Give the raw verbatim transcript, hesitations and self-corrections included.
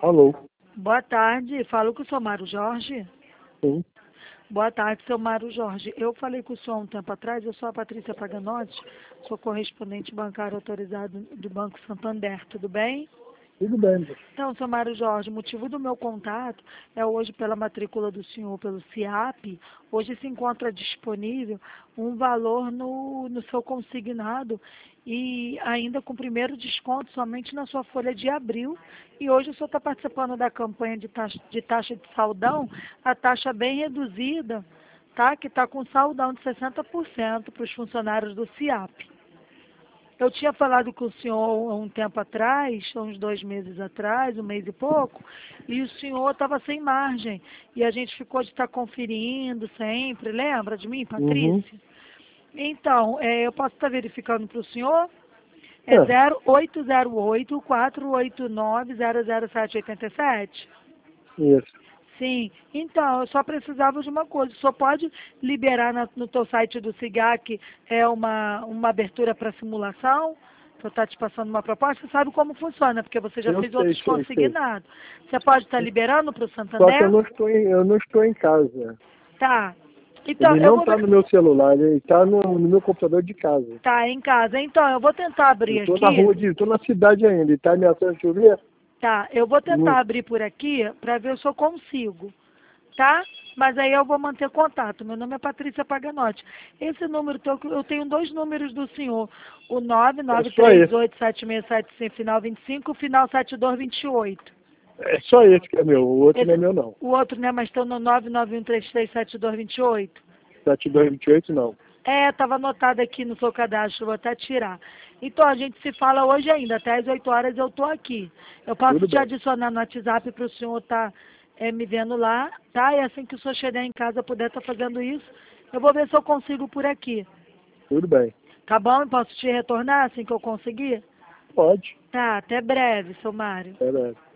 Alô? Boa tarde, falo com o senhor Mário Jorge. Sim. Boa tarde, seu Mário Jorge. Eu falei com o senhor há um tempo atrás, eu sou a Patrícia Paganotti, sou correspondente bancário autorizado do Banco Santander, tudo bem? Tudo bem. Então, seu Mário Jorge, o motivo do meu contato é hoje pela matrícula do senhor pelo CIAP, hoje se encontra disponível um valor no, no seu consignado e ainda com primeiro desconto somente na sua folha de abril. E hoje o senhor está participando da campanha de taxa, de taxa de saldão, a taxa bem reduzida, tá? Que está com saldão de sessenta por cento para os funcionários do CIAP. Eu tinha falado com o senhor há um tempo atrás, há uns dois meses atrás, um mês e pouco, e o senhor estava sem margem. E a gente ficou de estar conferindo sempre, lembra de mim, Uhum. Patrícia? Então, é, eu posso estar verificando para o senhor? É É, zero oito zero oito, quatro oito nove, zero zero sete oito sete? isso. Sim, então, eu só precisava de uma coisa. O senhor pode liberar na- no teu site do SIGAC é uma, uma abertura para simulação? Eu estou te passando uma proposta, você sabe como funciona, porque você já Eu fez sei, outros sei, sei. consignados. Você pode estar liberando para o Só que eu Santander? não estou em, eu não estou em casa. Tá. Então, Ele eu não vou está ver. no meu celular, ele está no, no meu computador de casa. Tá, em casa. Então, eu vou tentar Eu abrir estou na aqui. rua de. Estou na cidade ainda. Ele está ameaçando chover? Tá, eu vou tentar Muito. abrir por aqui para ver se eu consigo. Tá? Mas aí eu vou manter contato. Meu nome é Patrícia Paganotti. Esse número, teu, eu tenho dois números do senhor. O nove É nove só três esse. oito sete seis sete cinco, final vinte e cinco, final setenta e dois vinte e oito. É só esse que é meu. O outro não é Esse, meu, não. o outro, né? Mas estão no nove nove um três três sete dois vinte e oito. sete dois vinte e oito, não. É, estava anotado aqui no seu cadastro, vou até tirar. Então, a gente se fala hoje ainda, até às oito horas eu estou aqui. Eu posso Tudo te bem. adicionar no WhatsApp para o senhor estar me vendo lá, tá? E assim que o senhor chegar em casa puder estar fazendo isso, eu vou ver se eu consigo por aqui. Tudo bem. Tá bom? Eu posso te retornar assim que eu conseguir? Pode. Tá, até breve, seu Mário. Pera.